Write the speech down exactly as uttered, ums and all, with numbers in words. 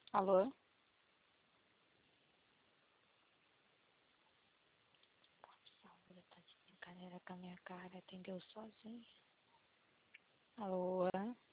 Alô? Saúde, tá de brincadeira com a minha cara, atendeu sozinho. Alô?